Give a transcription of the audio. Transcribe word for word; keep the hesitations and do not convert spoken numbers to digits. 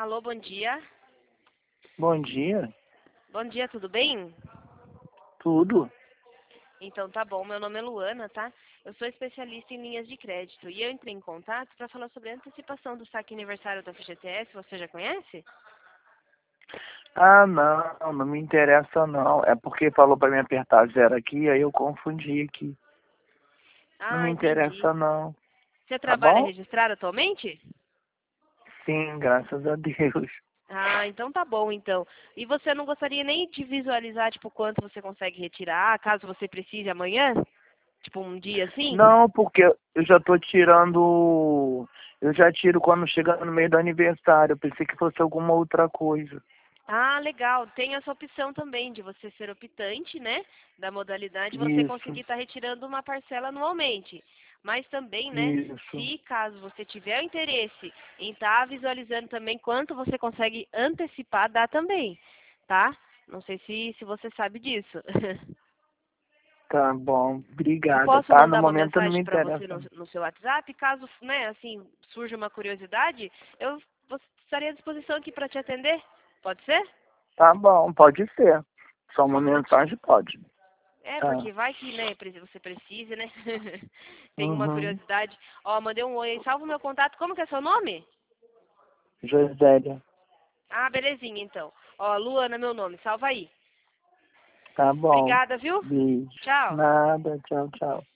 Alô, bom dia. Bom dia. Bom dia, tudo bem? Tudo? Então tá bom, meu nome é Luana, tá? Eu sou especialista em linhas de crédito e eu entrei em contato para falar sobre a antecipação do saque aniversário da F G T S, você já conhece? Ah, não, não me interessa não. É porque falou pra mim apertar zero aqui, aí eu confundi aqui. Não Ah, me entendi. interessa não. Você Tá trabalha bom? registrado atualmente? Sim, graças a Deus. Ah, então tá bom, então. E você não gostaria nem de visualizar, tipo, quanto você consegue retirar, caso você precise amanhã? Tipo, um dia assim? Não, porque eu já tô tirando. Eu já tiro quando chega no meio do aniversário. Eu pensei que fosse alguma outra coisa. Ah, legal. Tem essa opção também de você ser optante, né? Da modalidade, você Isso, conseguir estar retirando uma parcela anualmente. Mas também, né? isso. Se caso você tiver o interesse em estar visualizando também quanto você consegue antecipar, dá também, tá? Não sei se, se você sabe disso. Tá bom, Eu obrigada, posso tá? No mandar uma momento não me mensagem para você interessa. no, no seu WhatsApp, caso, né, assim, surja uma curiosidade, eu vou- estarei à disposição aqui para te atender. Pode ser? Tá bom, pode ser. Só uma mensagem pode. É, Tá. porque vai que, né, preci- você precise, né? Tem uma Uhum. curiosidade. Ó, mandei um oi aí, salva o meu contato. Como que é seu nome? Josélia. Ah, belezinha, então. Ó, Luana, meu nome, salva aí. Tá bom. Obrigada, viu? Beijo. Tchau. Nada. Tchau, tchau.